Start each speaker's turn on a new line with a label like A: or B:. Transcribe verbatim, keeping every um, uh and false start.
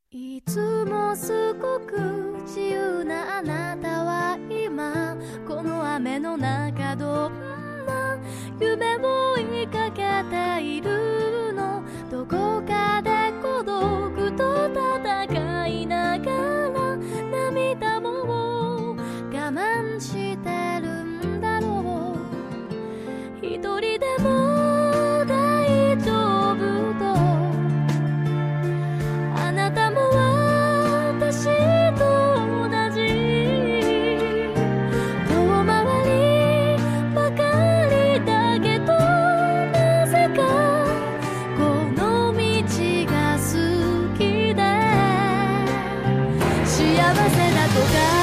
A: いつもすごく自由なあなたは今この雨の中どんな夢を追いかけているの？どこかで孤独と戦いながら涙も我慢してるんだろう。一人でも大丈夫とあなたも私と同じ遠回りばかりだけどなぜかこの道が好きで幸せだとか